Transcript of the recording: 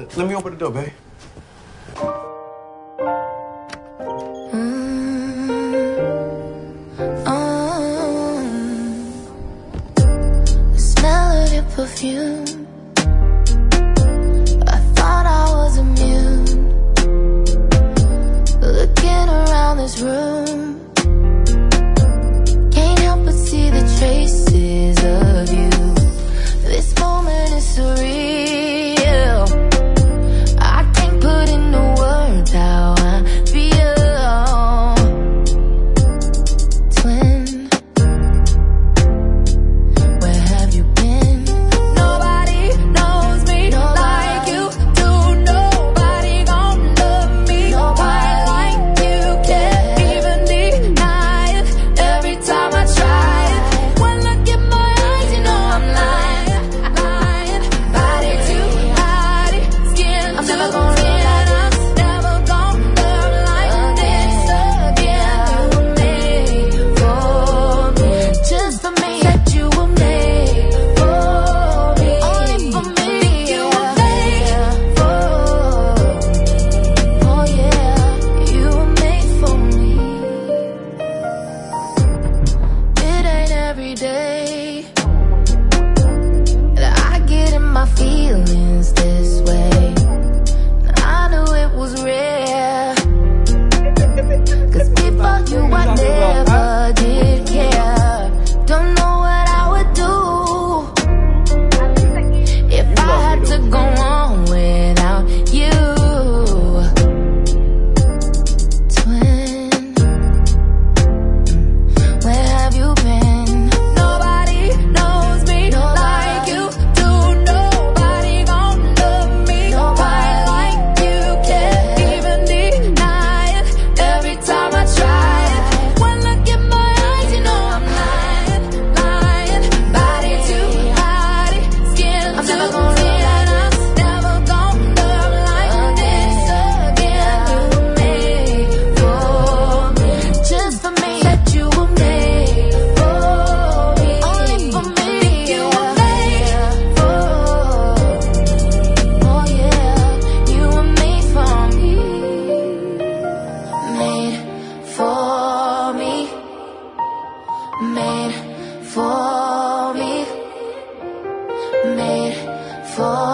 Let me open the door, babe. The smell of your perfume, I thought I was immune. Looking around this room, can't help but see the traces of you. This moment is surreal, I can't put into words how I feel. Twin, where have you been? Nobody knows me like you do. Nobody gon' love me quite like you. Can't even deny it every time I try it. When I look in my eyes, you know I'm lying, lying. Body to body, skin to skin. I'm never gonna love like this again. You were made for me, just for me. Said you were made for me, only for me. Think you were made for me. Oh yeah, you were made for me. It ain't every day that I get in my feelings this way. I knew it was rare, 'cause before you I never did care. Don't know what I would do if I had to go on without you. Twin, where have you been? Nobody knows me like you do. Nobody gon' love me quite like you. Can't even deny it every time I try it. When I look in my eyes, you know I'm lying, lying. Body to body, skin to skin. I'm never gonna love like this again. You were made for me, just for me. Said you were made for me, only for me. Think you were made for me. Oh yeah, you were made for me. Made for me. Made for me. Made for